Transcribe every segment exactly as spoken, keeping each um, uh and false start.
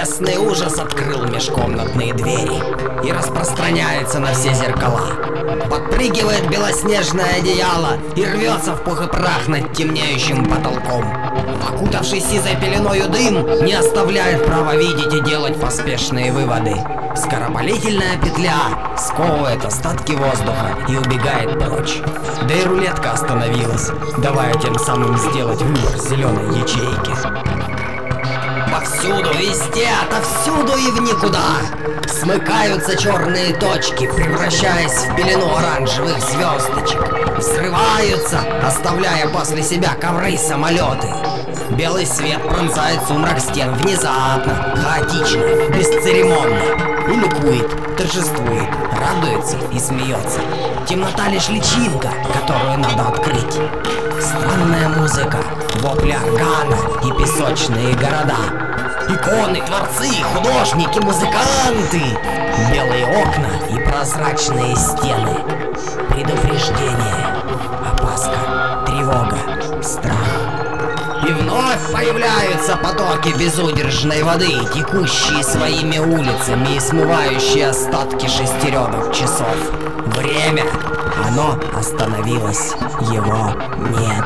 Небесный ужас открыл межкомнатные двери и распространяется на все зеркала. Подпрыгивает белоснежное одеяло и рвется в пух и прах над темнеющим потолком. Окутавший сизой пеленою дым не оставляет права видеть и делать поспешные выводы. Скоропалительная петля сковывает остатки воздуха и убегает прочь. Да и рулетка остановилась, давая тем самым сделать выбор зеленой ячейки. Повсюду, везде, отовсюду и в никуда смыкаются черные точки, превращаясь в пелену оранжевых звездочек. Взрываются, оставляя после себя ковры самолеты. Белый свет пронзает сумрак стен внезапно, хаотично, бесцеремонно. И ликует, торжествует, радуется и смеется. Темнота лишь личинка, которую надо открыть. Странная музыка, вопли органа и песочные города. Иконы, творцы, художники, музыканты. Белые окна и прозрачные стены. Предупреждение, опаска, тревога, страх. И вновь появляются потоки безудержной воды, текущие своими улицами и смывающие остатки шестеренок часов. Время, оно остановилось, его нет.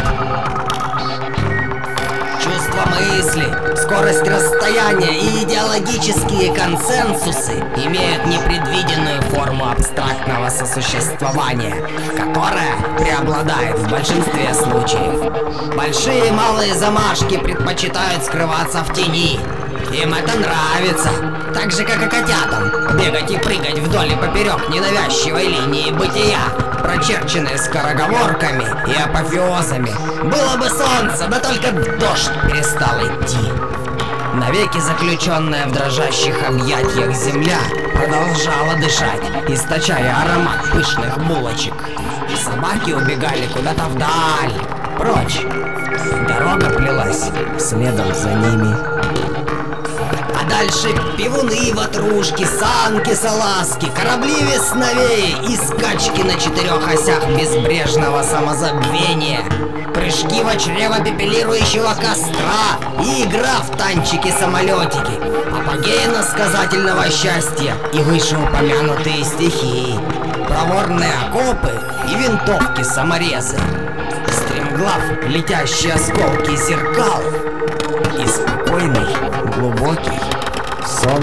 Чувство мысли, скорость расстояния и идеологические консенсусы имеют непредвиденную форму абстрактного сосуществования, которая преобладает в большинстве случаев. Большие и малые замашки предпочитают скрываться в тени. Им это нравится, так же как и котятам, бегать и прыгать вдоль и поперек ненавязчивой линии бытия, прочерченной скороговорками и апофеозами. Было бы солнце, да только дождь перестал идти. Навеки заключенная в дрожащих объятиях земля продолжала дышать, источая аромат пышных булочек. Собаки убегали куда-то вдаль, прочь. Дорога плелась следом за ними. А дальше пивуны, ватрушки, санки, салазки, корабли весновей и скачки на четырех осях безбрежного самозабвения, прыжки в чрево пепелирующего костра и игра в танчики-самолетики, апогей насказательного счастья и вышеупомянутые стихии, проворные окопы и винтовки-саморезы, стремглав летящие осколки зеркал и спокойный глубокий сон.